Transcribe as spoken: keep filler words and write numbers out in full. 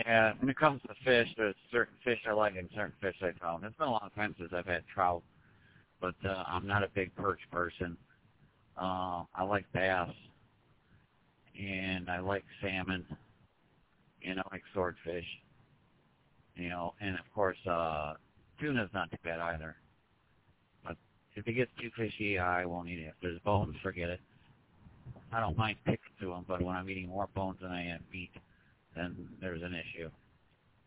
Yeah, when it comes to fish, there's certain fish I like and certain fish I don't. It's been a long time since I've had trout, but uh, I'm not a big perch person. Uh, I like bass, and I like salmon, and I like swordfish, you know, and of course, uh, tuna's not too bad either. But if it gets too fishy, I won't eat it. If there's bones, forget it. I don't mind picking to them, but when I'm eating more bones than I am meat, then there's an issue.